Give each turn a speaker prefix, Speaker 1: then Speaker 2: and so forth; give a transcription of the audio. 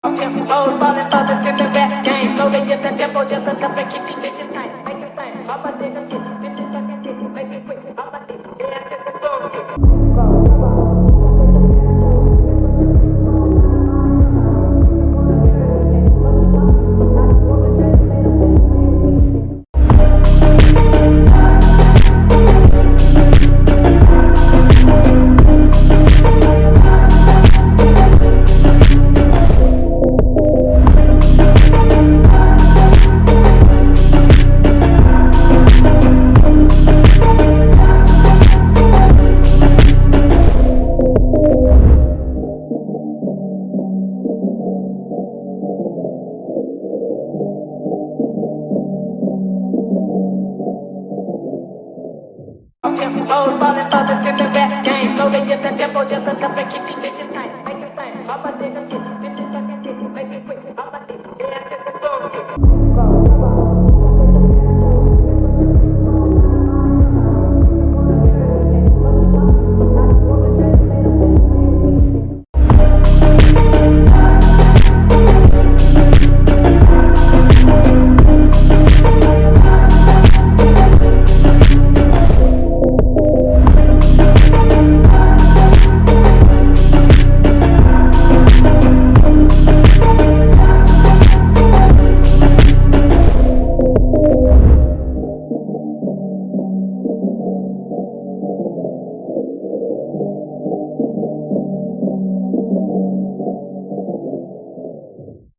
Speaker 1: Old ballin' for the sippin' rap game. Slowly get the tempo just enough to keep these bitches tight. Make it tight. Pop a nigga get bitches fucking dick. Make it quick. Pop a dick. Yeah, this is so. Old ballin' for the sippin' rap game. Slowly get the tempo just enough to keep these bitches